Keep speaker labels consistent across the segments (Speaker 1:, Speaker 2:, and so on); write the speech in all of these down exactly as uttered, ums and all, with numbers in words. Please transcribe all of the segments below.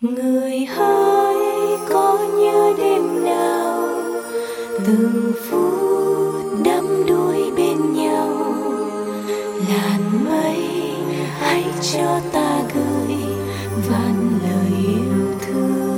Speaker 1: Người hỡi có nhớ đêm nào từng phút đắm đuối bên nhau, làn mây hãy cho ta gửi vạn lời yêu thương.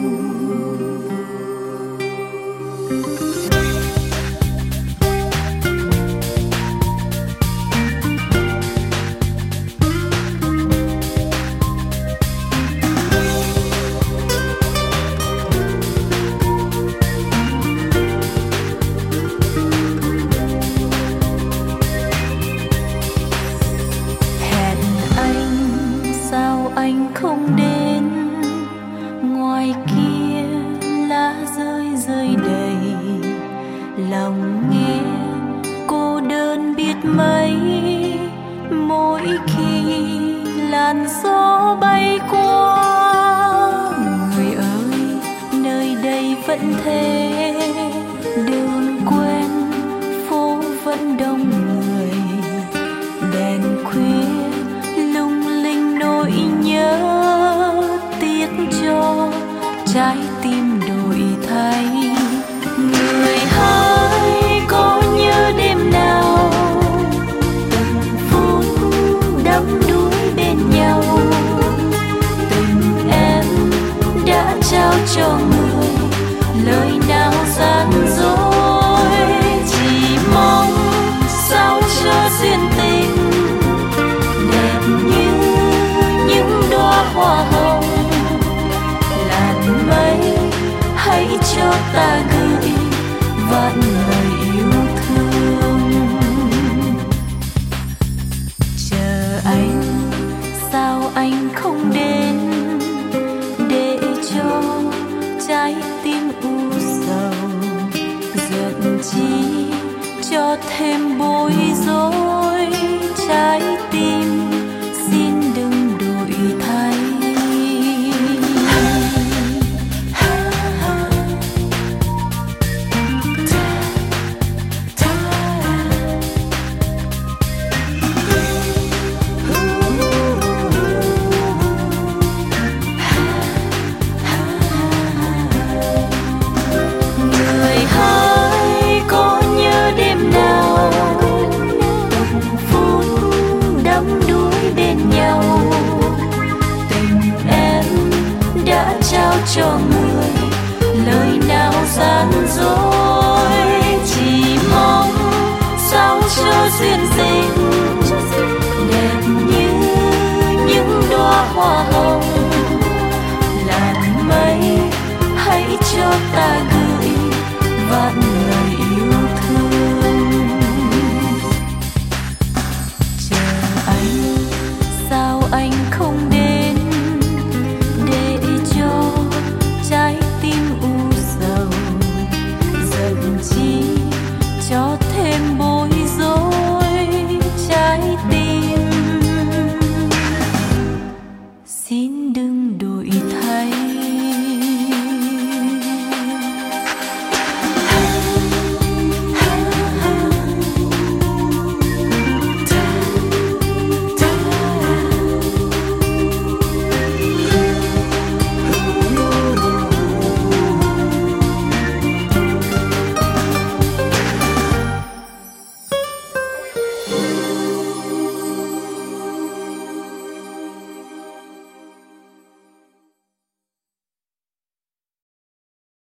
Speaker 1: Anh không đến, ngoài kia lá rơi rơi đầy, lòng nghe cô đơn biết mấy. Mỗi khi làn gió bay qua, người ơi nơi đây vẫn thế, đường quen phố vẫn đông người, đèn khuya lung linh nỗi nhớ, tiếc cho trái tim đổi thay. Người hỡi có nhớ đêm nào từng phút đắm đuối bên nhau, tình em đã trao cho người lời nào gian dối, chỉ mong sao cho duyên tình hoa hồng. Làn mây hãy cho ta gửi vạn lời yêu thương. Chờ anh sao anh không đến, để cho trái tim u sầu, giận chi cho thêm bối rối. Trái tim xin đừng đổi thay. Người hỡi có nhớ đêm nào từng phút đắm đuối bên nhau, tình em đã trao cho người lời nào gian dối.